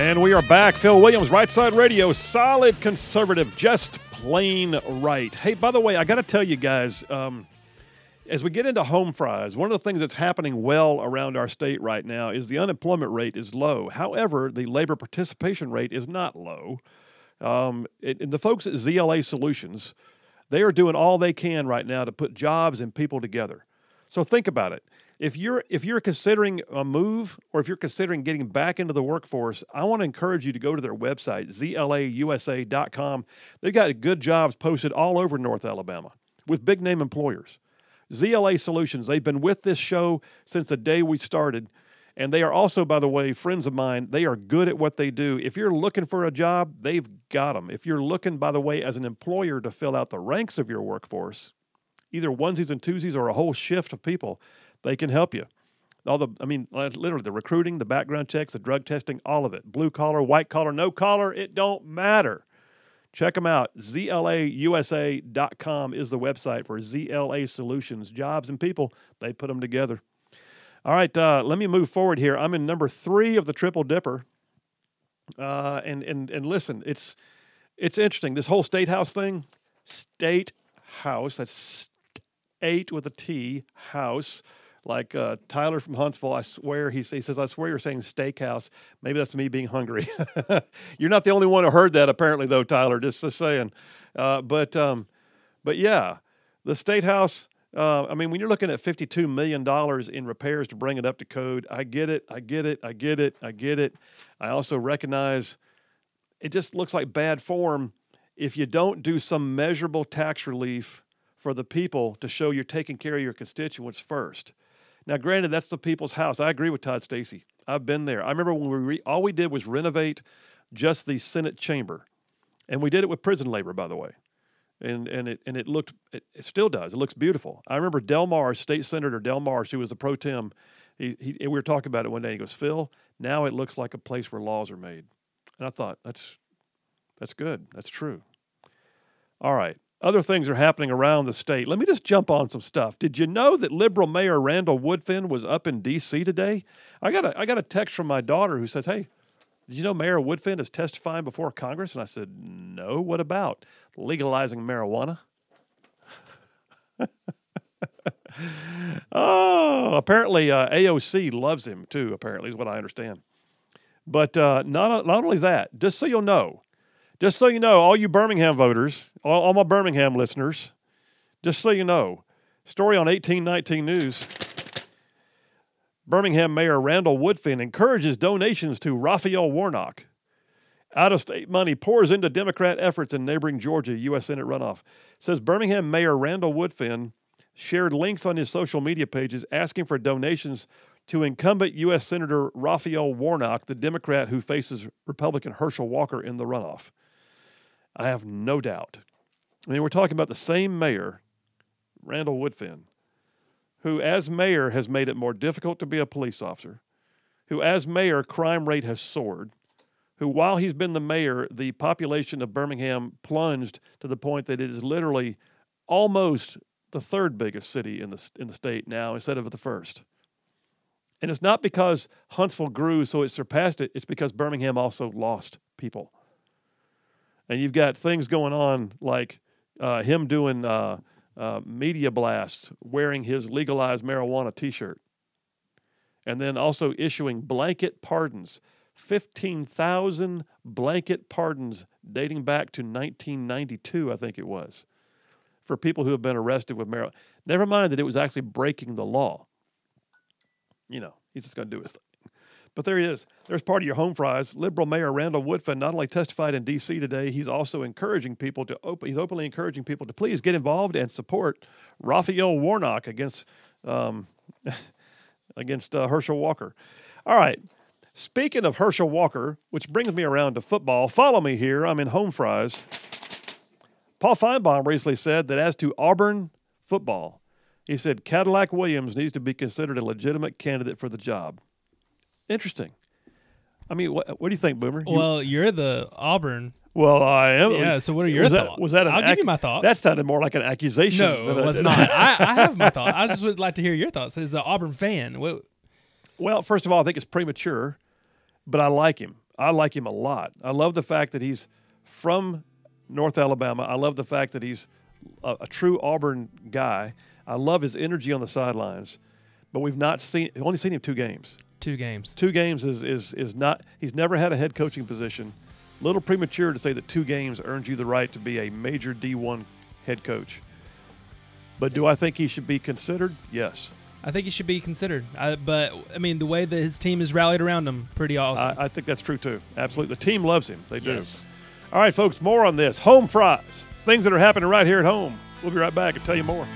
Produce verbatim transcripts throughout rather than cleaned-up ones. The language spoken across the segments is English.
And we are back. Phil Williams, Right Side Radio, solid conservative, just plain right. Hey, by the way, I got to tell you guys, um, as we get into home fries, one of the things that's happening well around our state right now is the unemployment rate is low. However, the labor participation rate is not low. Um, it, and the folks at Z L A Solutions, they are doing all they can right now to put jobs and people together. So think about it. If you're if you're considering a move or if you're considering getting back into the workforce, I want to encourage you to go to their website, Z L A U S A dot com. They've got good jobs posted all over North Alabama with big-name employers. Z L A Solutions, they've been with this show since the day we started, and they are also, by the way, friends of mine. They are good at what they do. If you're looking for a job, they've got them. If you're looking, by the way, as an employer to fill out the ranks of your workforce, either onesies and twosies or a whole shift of people, they can help you. All the, I mean, literally the recruiting, the background checks, the drug testing, all of it. Blue collar, white collar, no collar, it don't matter. Check them out. Z L A U S A dot com is the website for Z L A Solutions. Jobs and people, they put them together. All right, uh, let me move forward here. I'm in number three of the Triple Dipper. Uh, and, and, and listen, it's, it's interesting. This whole State House thing, State House, that's state with a T, house. Like uh, Tyler from Huntsville, I swear, he, he says, I swear you're saying steakhouse. Maybe that's me being hungry. You're not the only one who heard that, apparently, though, Tyler, just, just saying. Uh, but, um, but yeah, the State House, uh, I mean, when you're looking at fifty-two million dollars in repairs to bring it up to code, I get it, I get it, I get it, I get it. I also recognize it just looks like bad form if you don't do some measurable tax relief for the people to show you're taking care of your constituents first. Now, granted, that's the people's house. I agree with Todd Stacy. I've been there. I remember when we re- all we did was renovate just the Senate chamber, and we did it with prison labor, by the way, and and it and it looked it, it still does. It looks beautiful. I remember Del Marsh, State Senator Del Marsh, who was the pro tem. He, he we were talking about it one day. He goes, "Phil, now it looks like a place where laws are made," and I thought that's that's good. That's true. All right. Other things are happening around the state. Let me just jump on some stuff. Did you know that liberal Mayor Randall Woodfin was up in D C today? I got a I got a text from my daughter who says, "Hey, did you know Mayor Woodfin is testifying before Congress?" And I said, "No, what about legalizing marijuana?" Oh, apparently uh, A O C loves him too, apparently, is what I understand. But uh, not, not only that, just so you'll know, Just so you know, all you Birmingham voters, all, all my Birmingham listeners, just so you know, story on eighteen nineteen News, Birmingham Mayor Randall Woodfin encourages donations to Raphael Warnock. Out-of-state money pours into Democrat efforts in neighboring Georgia U S Senate runoff. Says Birmingham Mayor Randall Woodfin shared links on his social media pages asking for donations to incumbent U S Senator Raphael Warnock, the Democrat who faces Republican Herschel Walker in the runoff. I have no doubt. I mean, we're talking about the same mayor, Randall Woodfin, who as mayor has made it more difficult to be a police officer, who as mayor crime rate has soared, who while he's been the mayor, the population of Birmingham plunged to the point that it is literally almost the third biggest city in the in the state now instead of the first. And it's not because Huntsville grew so it surpassed it, it's because Birmingham also lost people. And you've got things going on like uh, him doing uh, uh, media blasts, wearing his legalized marijuana T-shirt, and then also issuing blanket pardons, fifteen thousand blanket pardons dating back to nineteen ninety-two, I think it was, for people who have been arrested with marijuana. Never mind that it was actually breaking the law. You know, he's just going to do his thing. But there he is. There's part of your home fries. Liberal Mayor Randall Woodfin not only testified in D C today, he's also encouraging people to open. He's openly encouraging people to please get involved and support Raphael Warnock against um, against uh, Herschel Walker. All right. Speaking of Herschel Walker, which brings me around to football. Follow me here. I'm in home fries. Paul Feinbaum recently said that as to Auburn football, he said Cadillac Williams needs to be considered a legitimate candidate for the job. Interesting. I mean, what, what do you think, Boomer? You, well, you're the Auburn. Well, I am. Yeah, so what are your was thoughts? That, was that an I'll ac- give you my thoughts. That sounded more like an accusation. No, it was not. I, I have my thoughts. I just would like to hear your thoughts. As an Auburn fan. What? Well, first of all, I think it's premature, but I like him. I like him a lot. I love the fact that he's from North Alabama. I love the fact that he's a, a true Auburn guy. I love his energy on the sidelines. But we've not seen – only seen him two games. Two games. Two games is, is, is not – he's never had a head coaching position. A little premature to say that two games earns you the right to be a major D one head coach. But do I think he should be considered? Yes. I think he should be considered. I, but, I mean, the way that his team is rallied around him, pretty awesome. I, I think that's true, too. Absolutely. The team loves him. They do. Yes. All right, folks, more on this. Home fries. Things that are happening right here at home. We'll be right back and tell you more.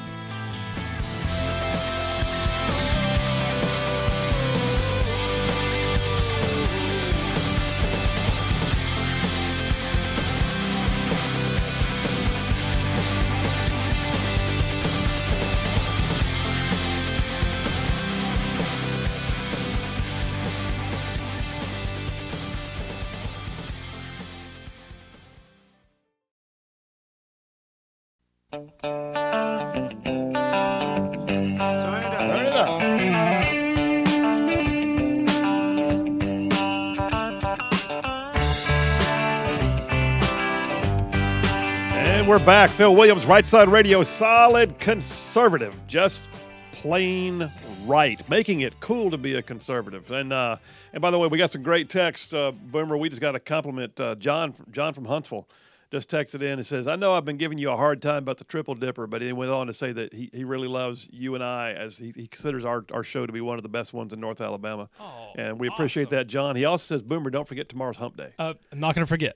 We're back. Phil Williams, Right Side Radio, solid conservative, just plain right, making it cool to be a conservative. And uh, and by the way, we got some great texts. Uh, Boomer, we just got a compliment. Uh, John, John from Huntsville just texted in and says, I know I've been giving you a hard time about the Triple Dipper, but he went on to say that he, he really loves you and I, as he, he considers our, our show to be one of the best ones in North Alabama. Oh, and we appreciate awesome. that, John. He also says, Boomer, don't forget tomorrow's hump day. Uh, I'm not going to forget.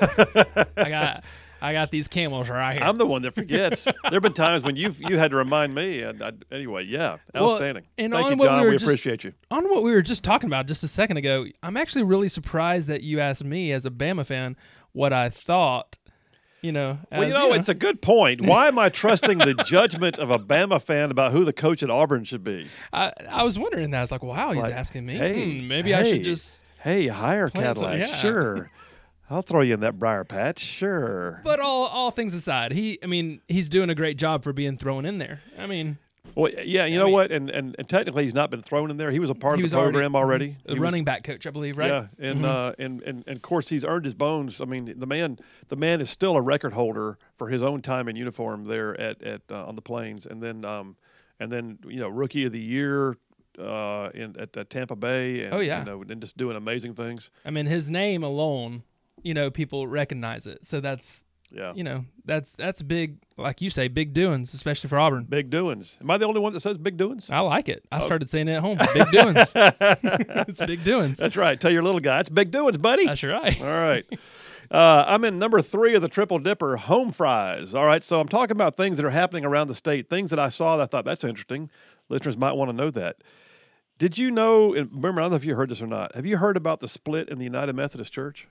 I got I got these camels right here. I'm the one that forgets. There have been times when you've you had to remind me. And I, anyway, yeah, outstanding. Well, and Thank on you, what John. we, were we just, appreciate you. On what we were just talking about just a second ago, I'm actually really surprised that you asked me as a Bama fan what I thought. You know, as, well, you know, you know, it's a good point. Why am I trusting the judgment of a Bama fan about who the coach at Auburn should be? I, I was wondering that. I was like, wow, he's Like, asking me. Hey, Hmm, maybe hey, I should just. Hey, hire Plant some- Cadillac. yeah. Sure. I'll throw you in that briar patch. Sure. But all all things aside, he, I mean, he's doing a great job for being thrown in there. I mean, Well, yeah, you I know mean- what? And, and and technically, he's not been thrown in there. He was a part he of was the program already, already. a He running was, back coach, I believe, right? Yeah, and, Mhm. uh, and and and of course, he's earned his bones. I mean, the man, the man is still a record holder for his own time in uniform there at at uh, on the Plains, and then um, and then you know, rookie of the year. Uh, in at, at Tampa Bay, and, Oh, yeah. you know, and just doing amazing things. I mean, his name alone, you know, people recognize it. So that's, Yeah, you know, that's that's big, like you say, big doings, especially for Auburn. big doings. Am I the only one that says big doings? I like it. I Oh. started saying it at home. Big doings. It's big doings. That's right. Tell your little guy it's big doings, buddy. That's right. All right. Uh, I'm in number three of the Triple Dipper, home fries. All right, so I'm talking about things that are happening around the state, things that I saw that I thought, that's interesting. Listeners might want to know that. Did you know, and remember, I don't know if you heard this or not, have you heard about the split in the United Methodist Church?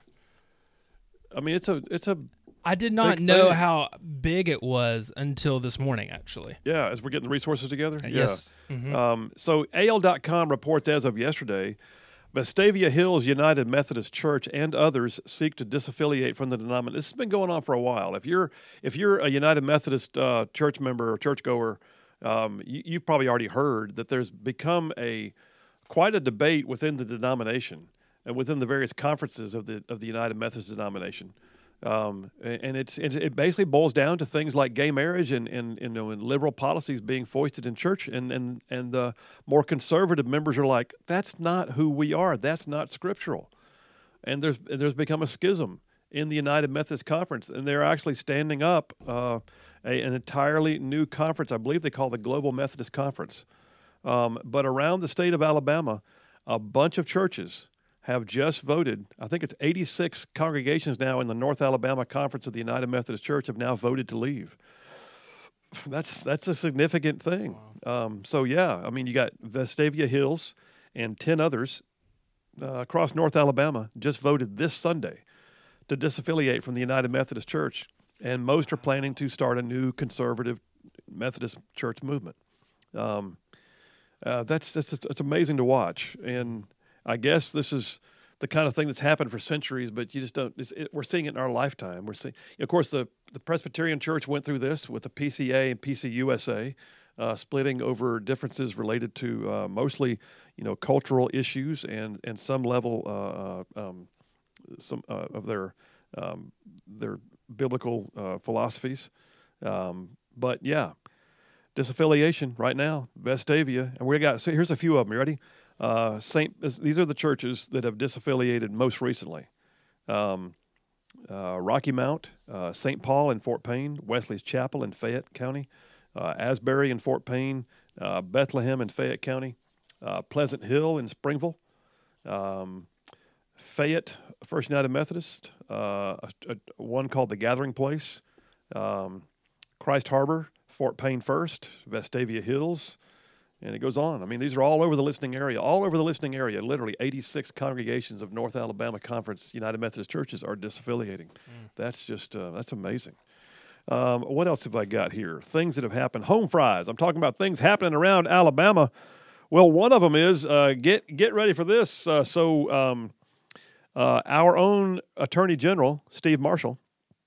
I mean, it's a, it's a, I did not Big know thing. how big it was until this morning, actually. yeah, as we're getting the resources together. Yeah. Yes. Mhm. Um, so A L dot com reports as of yesterday, Vestavia Hills United Methodist Church and others seek to disaffiliate from the denomination. This has been going on for a while. If you're if you're a United Methodist uh, church member or churchgoer, um, you, you've probably already heard that there's become a quite a debate within the denomination and within the various conferences of the of the United Methodist denomination. Um, and and it's, it's it basically boils down to things like gay marriage and and, and, you know, and liberal policies being foisted in church, and and and the more conservative members are like, that's not who we are. That's not scriptural. And there's there's become a schism in the United Methodist Conference, and they're actually standing up uh, a, an entirely new conference. I believe they call it the Global Methodist Conference. Um, but around the state of Alabama, a bunch of churches have just voted. I think it's eighty-six congregations now in the North Alabama Conference of the United Methodist Church have now voted to leave. That's that's a significant thing. Um, so yeah, I mean, you got Vestavia Hills and ten others uh, across North Alabama just voted this Sunday to disaffiliate from the United Methodist Church, and most are planning to start a new conservative Methodist church movement. Um, uh, that's that's it's amazing to watch, and I guess this is the kind of thing that's happened for centuries, but you just don't. It's, it, we're seeing it in our lifetime. We're seeing, of course, the the Presbyterian Church went through this with the P C A and P C U S A. uh, splitting over differences related to uh, mostly, you know, cultural issues and and some level uh, uh, um, some uh, of their um, their biblical uh, philosophies. Um, but yeah, disaffiliation right now, Vestavia, and we got. So here's a few of them. You ready? Uh, Saint. These are the churches that have disaffiliated most recently. Um, uh, Rocky Mount, uh, Saint Paul in Fort Payne, Wesley's Chapel in Fayette County, uh, Asbury in Fort Payne, uh, Bethlehem in Fayette County, uh, Pleasant Hill in Springville, um, Fayette First United Methodist, uh, a, a, one called the Gathering Place, um, Christ Harbor, Fort Payne First, Vestavia Hills, and it goes on. I mean, these are all over the listening area, all over the listening area. Literally eighty-six congregations of North Alabama Conference United Methodist churches are disaffiliating. Mm. That's just, uh, that's amazing. Um, what else have I got here? Things that have happened. Home fries. I'm talking about things happening around Alabama. Well, one of them is, uh, get get ready for this. Uh, so um, uh, our own Attorney General, Steve Marshall,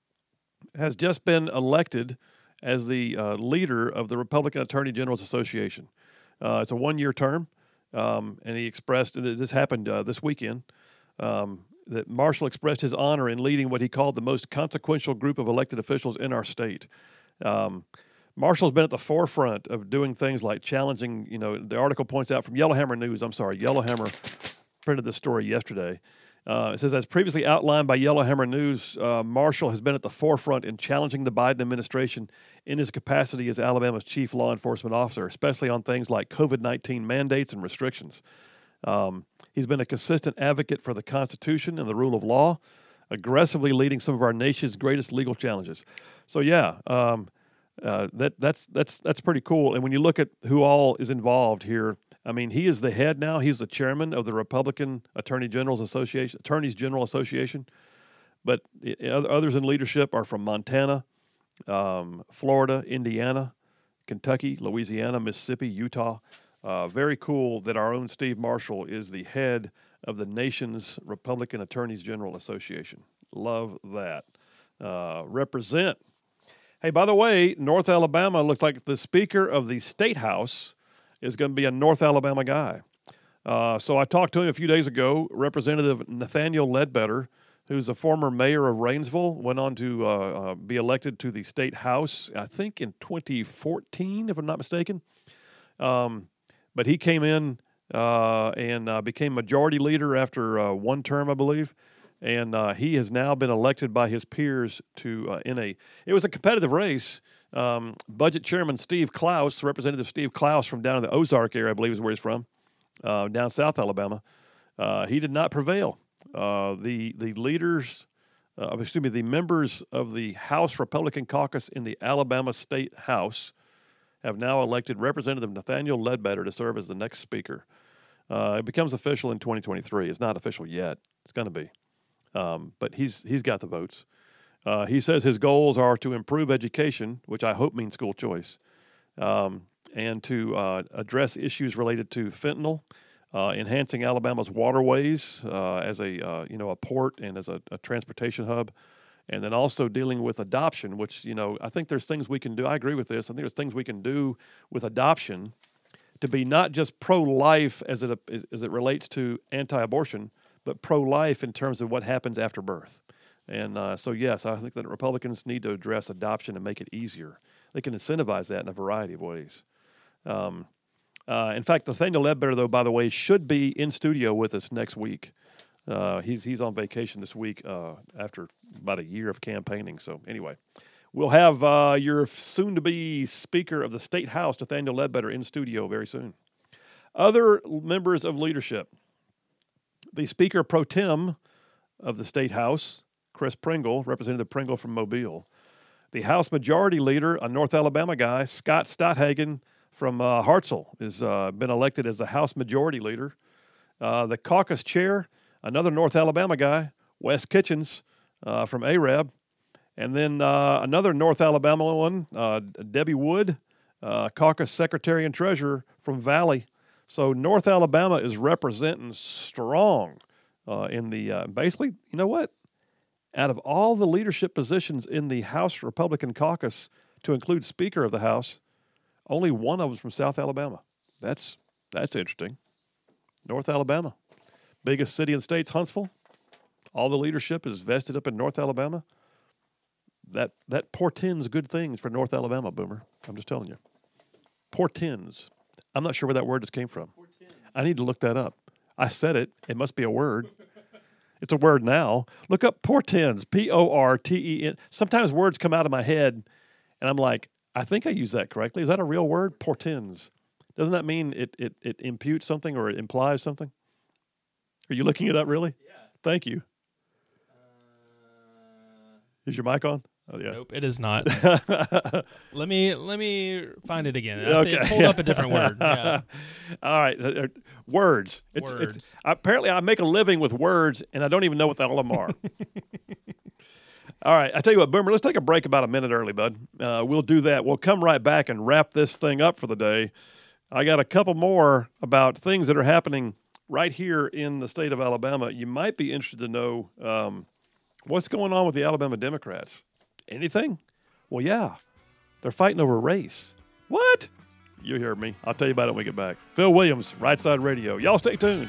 has just been elected as the uh, leader of the Republican Attorney Generals Association. Uh, it's a one-year term, um, and he expressed, and this happened uh, this weekend, um, that Marshall expressed his honor in leading what he called the most consequential group of elected officials in our state. Um, Marshall's been at the forefront of doing things like challenging, you know, the article points out from Yellowhammer News, I'm sorry, Yellowhammer printed this story yesterday. Uh, it says, as previously outlined by Yellowhammer News, uh, Marshall has been at the forefront in challenging the Biden administration in his capacity as Alabama's chief law enforcement officer, especially on things like COVID nineteen mandates and restrictions. Um, he's been a consistent advocate for the Constitution and the rule of law, aggressively leading some of our nation's greatest legal challenges. So, yeah, um, uh, that that's that's that's pretty cool. And when you look at who all is involved here, I mean, he is the head now. He's the chairman of the Republican Attorney General's Association, Attorneys General Association. But it, others in leadership are from Montana, um, Florida, Indiana, Kentucky, Louisiana, Mississippi, Utah. Uh, very cool that our own Steve Marshall is the head of the nation's Republican Attorneys General Association. Love that. Uh, represent. Hey, by the way, North Alabama looks like the Speaker of the State House is going to be a North Alabama guy. Uh, so I talked to him a few days ago. Representative Nathaniel Ledbetter, who's a former mayor of Rainsville, went on to uh, uh, be elected to the State House, I think in twenty fourteen, if I'm not mistaken. Um, but he came in uh, and uh, became majority leader after uh, one term, I believe. And uh, he has now been elected by his peers to uh, in a. It was a competitive race. Um, Budget Chairman Steve Klaus, Representative Steve Klaus from down in the Ozark area, I believe is where he's from, uh, down South Alabama. Uh, he did not prevail. Uh, the the leaders, uh, excuse me, the members of the House Republican Caucus in the Alabama State House have now elected Representative Nathaniel Ledbetter to serve as the next speaker. Uh, it becomes official in twenty twenty-three. It's not official yet. It's going to be. Um, but he's he's got the votes. Uh, he says his goals are to improve education, which I hope means school choice, um, and to uh, address issues related to fentanyl, uh, enhancing Alabama's waterways uh, as a uh, you know a port and as a, a transportation hub, and then also dealing with adoption, which you know I think there's things we can do. I agree with this. I think there's things we can do with adoption to be not just pro-life as it as it relates to anti-abortion, but pro-life in terms of what happens after birth. And uh, so, yes, I think that Republicans need to address adoption and make it easier. They can incentivize that in a variety of ways. Um, uh, in fact, Nathaniel Ledbetter, though, by the way, should be in studio with us next week. Uh, he's he's on vacation this week uh, after about a year of campaigning. So anyway, we'll have uh, your soon-to-be Speaker of the State House, Nathaniel Ledbetter, in studio very soon. Other members of leadership. The Speaker pro tem of the State House, Chris Pringle, Representative Pringle from Mobile. The House Majority Leader, a North Alabama guy, Scott Stothagen from uh, Hartselle, has uh, been elected as the House Majority Leader. Uh, the Caucus Chair, another North Alabama guy, Wes Kitchens uh, from Arab. And then uh, another North Alabama one, uh, Debbie Wood, uh, Caucus Secretary and Treasurer from Valley. So North Alabama is representing strong uh, in the, uh, basically, you know what? Out of all the leadership positions in the House Republican Caucus, to include Speaker of the House, Only one of them's from South Alabama. That's that's interesting. North Alabama, biggest city in the state's Huntsville. All the leadership is vested up in North Alabama. That that portends good things for North Alabama, Boomer. I'm just telling you. Portends. I'm not sure where that word just came from. Portends. I need to look that up. I said it. It must be a word. It's a word now. Look up portends. P O R T E N. Sometimes words come out of my head, and I'm like, I think I used that correctly. Is that a real word? Portends. Doesn't that mean it, it, it imputes something or it implies something? Are you looking it up, really? Yeah. Thank you. Uh, Is your mic on? Oh, yeah. Nope, it is not. let me let me find it again. I Okay. think- Hold up a different word. Yeah. All right. Uh, uh, words. It's, Words. It's, apparently, I make a living with words, and I don't even know what the hell them are. All right. I tell you what, Boomer, let's take a break about a minute early, bud. Uh, we'll do that. We'll come right back and wrap this thing up for the day. I got a couple more about things that are happening right here in the state of Alabama. You might be interested to know um, what's going on with the Alabama Democrats. Anything? Well, yeah. They're fighting over race. What? You hear me. I'll tell you about it when we get back. Phil Williams, Right Side Radio. Y'all stay tuned.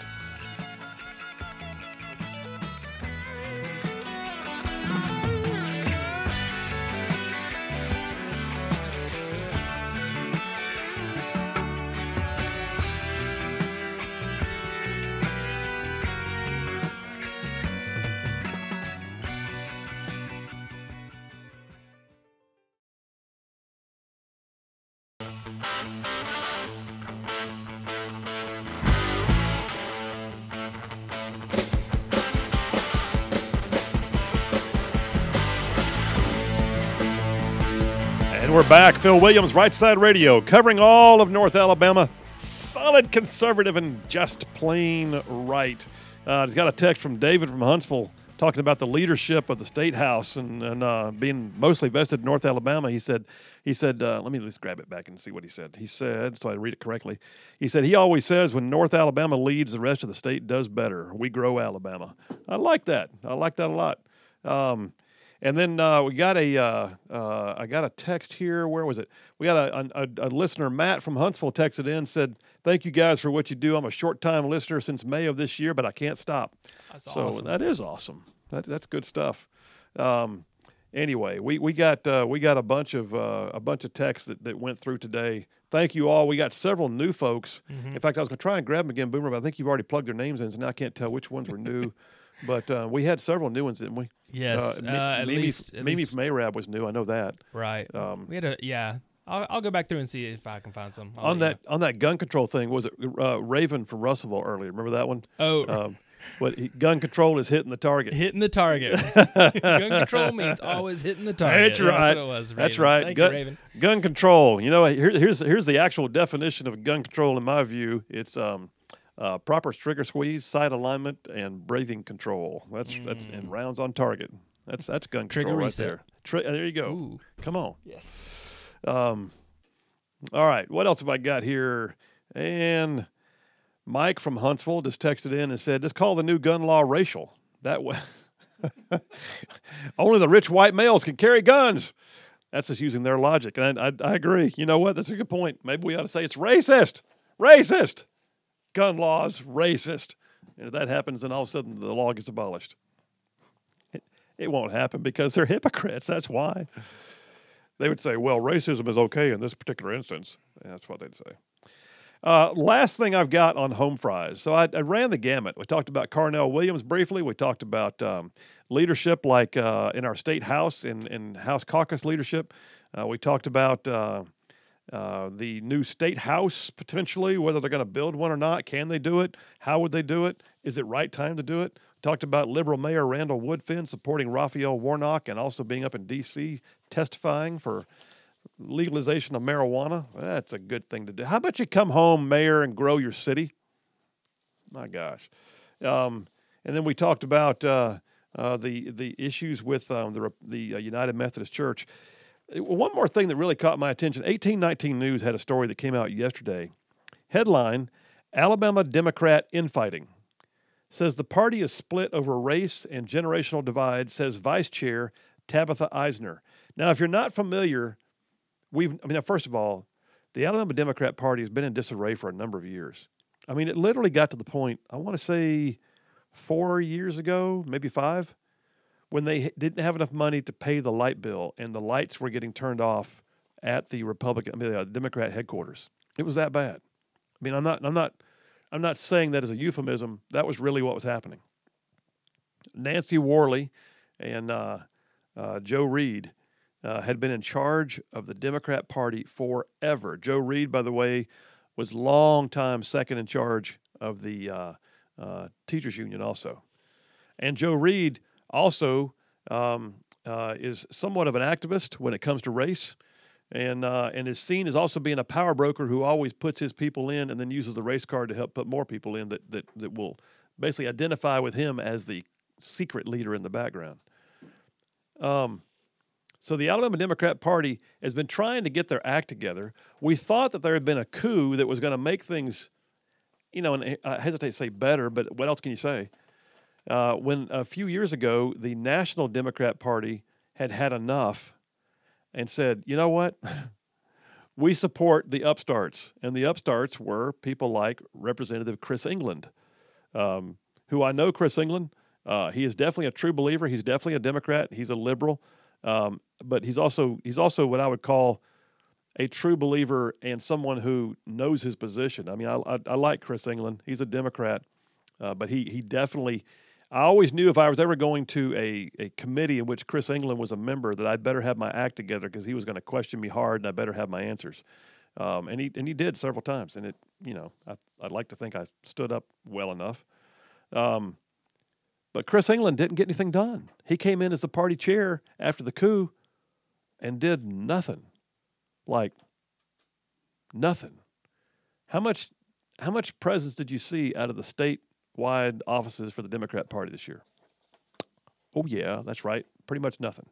And we're back. Phil Williams, Right Side Radio, covering all of North Alabama. Solid conservative and just plain right. Uh, he's got a text from David from Huntsville talking about the leadership of the State House and, and uh, being mostly vested in North Alabama. He said, he said, uh, let me just grab it back and see what he said. He said, so I read it correctly. He said, he always says when North Alabama leads, the rest of the state does better. We grow Alabama. I like that. I like that a lot. Um, And then uh, we got a, uh, uh, I got a text here. Where was it? We got a, a, a listener, Matt from Huntsville, texted in, said, thank you guys for what you do. I'm a short-time listener since May of this year, but I can't stop. That's so awesome. that is awesome. That, that's good stuff. Um, anyway, we we got uh, we got a bunch of uh, a bunch of texts that, that went through today. Thank you all. We got several new folks. Mm-hmm. In fact, I was going to try and grab them again, Boomer, but I think you've already plugged their names in, so now I can't tell which ones were new. But uh, we had several new ones, didn't we? Yes, Uh, uh, Mi- at Mimi, least at Mimi least- from Arab was new. I know that. right. Um, we had a yeah. I'll, I'll go back through and see if I can find some. I'll on let that on that gun control thing, was it uh, Raven from Russellville earlier? Remember that one? you know. Oh, Um, what he, gun control is hitting the target. hitting the target. Gun control means always hitting the target. That's right. That's what it was. That's Raven. right. Thank gun, you, Raven. gun control. You know, here, here's here's the actual definition of gun control in my view. It's um, uh, proper trigger squeeze, sight alignment, and breathing control. That's mm. that's and rounds on target. That's that's gun Trigger control right reset. there. Tri- there you go. Ooh. Come on. Yes. Um, all right. What else have I got here? And Mike from Huntsville just texted in and said, just call the new gun law racial. That way, only the rich white males can carry guns. That's just using their logic. And I, I, I agree. You know what? That's a good point. Maybe we ought to say it's racist. Racist. Gun laws, racist. And if that happens, then all of a sudden the law gets abolished. It, it won't happen because they're hypocrites. That's why. They would say, well, racism is okay in this particular instance. And that's what they'd say. Uh, last thing I've got on home fries. So I, I ran the gamut. We talked about Carnell Williams briefly. We talked about um, leadership like uh, in our state house and in, in House caucus leadership. Uh, we talked about uh, uh, the new state house potentially, whether they're going to build one or not. Can they do it? How would they do it? Is it right time to do it? Talked about liberal Mayor Randall Woodfin supporting Raphael Warnock and also being up in D C testifying for legalization of marijuana. That's a good thing to do. How about you come home, Mayor, and grow your city? My gosh. Um, and then we talked about uh, uh, the the issues with um, the the uh, United Methodist Church. One more thing that really caught my attention. eighteen nineteen News had a story that came out yesterday. Headline, Alabama Democrat infighting. Says the party is split over race and generational divide, says Vice Chair Tabitha Eisner. Now, if you're not familiar, we've, I mean, first of all, the Alabama Democrat Party has been in disarray for a number of years. I mean, it literally got to the point, I want to say four years ago, maybe five, when they didn't have enough money to pay the light bill and the lights were getting turned off at the Republican, I mean, the Democrat headquarters. It was that bad. I mean, I'm not, I'm not, I'm not saying that as a euphemism. That was really what was happening. Nancy Worley and uh, uh, Joe Reed uh, had been in charge of the Democrat Party forever. Joe Reed, by the way, was long time second in charge of the uh, uh, teachers union also. And Joe Reed also um, uh, is somewhat of an activist when it comes to race, and uh, and is seen as also being a power broker who always puts his people in and then uses the race card to help put more people in that that, that will basically identify with him as the secret leader in the background. Um, so the Alabama Democrat Party has been trying to get their act together. We thought that there had been a coup that was going to make things, you know, and I hesitate to say better, but what else can you say? Uh, when a few years ago, the National Democrat Party had had enough and said, you know what? We support the upstarts. And the upstarts were people like Representative Chris England, um, who I know Chris England. Uh, he is definitely a true believer. He's definitely a Democrat. He's a liberal. Um, but he's also he's also what I would call a true believer and someone who knows his position. I mean, I, I, I like Chris England. He's a Democrat, uh, but he he definitely. I always knew if I was ever going to a, a committee in which Chris England was a member that I'd better have my act together because he was going to question me hard and I better have my answers. Um, and he and he did several times. And it you know I, I'd like to think I stood up well enough. Um, But Chris England didn't get anything done. He came in as the party chair after the coup and did nothing. Like, nothing. How much how much presence did you see out of the statewide offices for the Democrat Party this year? Oh, yeah, that's right. Pretty much nothing.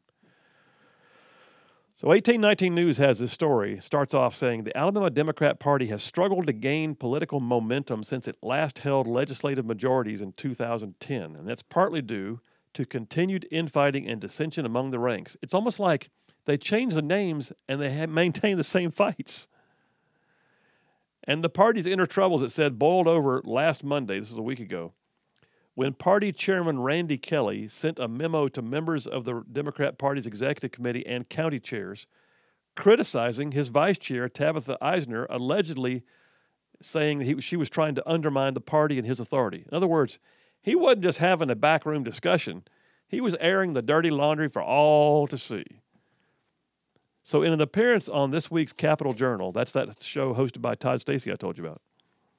So eighteen nineteen News has this story. Starts off saying, the Alabama Democrat Party has struggled to gain political momentum since it last held legislative majorities in two thousand ten, and that's partly due to continued infighting and dissension among the ranks. It's almost like they changed the names and they have maintained the same fights. And the party's inner troubles, it said, boiled over last Monday, this is a week ago, when party chairman Randy Kelly sent a memo to members of the Democrat Party's executive committee and county chairs criticizing his vice chair, Tabitha Eisner, allegedly saying that he, she was trying to undermine the party and his authority. In other words, he wasn't just having a backroom discussion. He was airing the dirty laundry for all to see. So in an appearance on this week's Capitol Journal, that's that show hosted by Todd Stacy I told you about,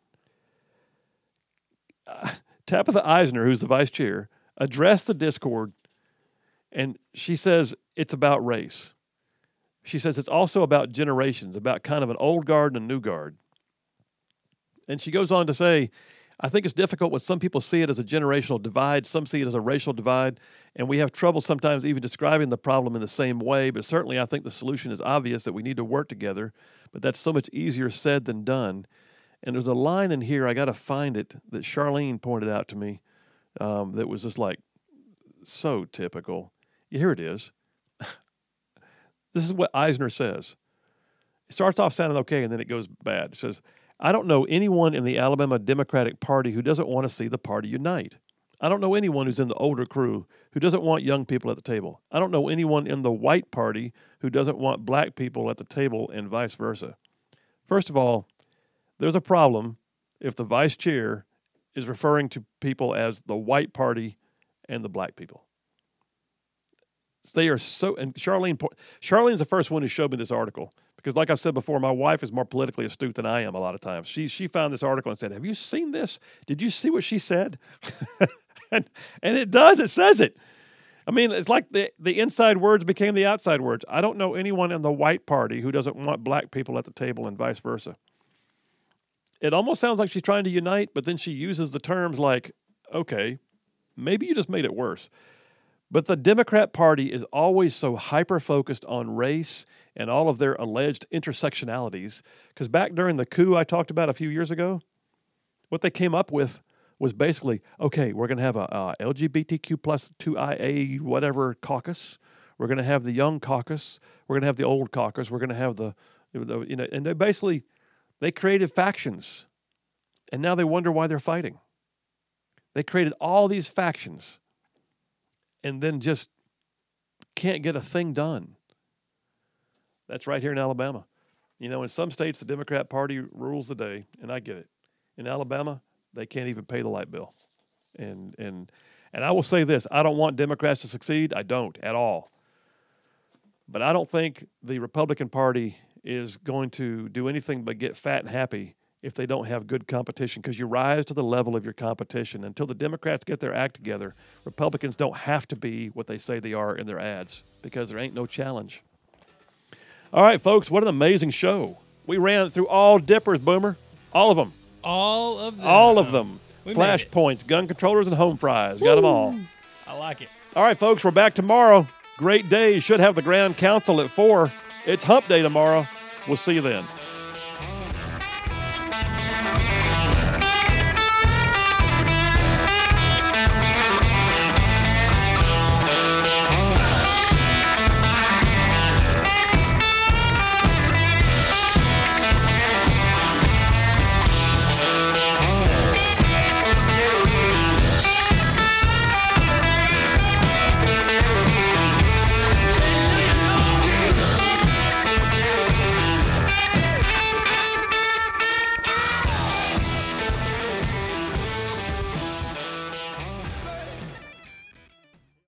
uh, Tabitha Eisner, who's the vice chair, addressed the discord, and she says it's about race. She says it's also about generations, about kind of an old guard and a new guard. And she goes on to say, I think it's difficult when some people see it as a generational divide, some see it as a racial divide, and we have trouble sometimes even describing the problem in the same way, but certainly I think the solution is obvious that we need to work together, but that's so much easier said than done. And there's a line in here, I got to find it, that Charlene pointed out to me um, that was just like so typical. Yeah, here it is. This is what Eisner says. It starts off sounding okay, and then it goes bad. It says, I don't know anyone in the Alabama Democratic Party who doesn't want to see the party unite. I don't know anyone who's in the older crew who doesn't want young people at the table. I don't know anyone in the white party who doesn't want black people at the table and vice versa. First of all, there's a problem if the vice chair is referring to people as the white party and the black people. They are so, and Charlene, Charlene's the first one who showed me this article because, like I've said before, my wife is more politically astute than I am a lot of times. She she found this article and said, "Have you seen this? Did you see what she said?" and and it does. It says it. I mean, it's like the the inside words became the outside words. I don't know anyone in the white party who doesn't want black people at the table and vice versa. It almost sounds like she's trying to unite, but then she uses the terms like, okay, maybe you just made it worse. But the Democrat Party is always so hyper-focused on race and all of their alleged intersectionalities. Because back during the coup I talked about a few years ago, what they came up with was basically, okay, we're going to have a, a L G B T Q plus two I A whatever caucus. We're going to have the young caucus. We're going to have the old caucus. We're going to have the You know, and they basically they created factions, and now they wonder why they're fighting. They created all these factions, and then just can't get a thing done. That's right here in Alabama. You know, in some states, the Democrat Party rules the day, and I get it. In Alabama, they can't even pay the light bill. And and and I will say this, I don't want Democrats to succeed. I don't at all. But I don't think the Republican Party is going to do anything but get fat and happy if they don't have good competition, because you rise to the level of your competition. Until the Democrats get their act together, Republicans don't have to be what they say they are in their ads, because there ain't no challenge. All right, folks, what an amazing show. We ran through all dippers, Boomer. All of them. All of them. All of them. We Flashpoints, gun controllers, and home fries. Woo. Got them all. I like it. All right, folks, we're back tomorrow. Great day. Should have the Grand Council at four. It's hump day tomorrow. We'll see you then.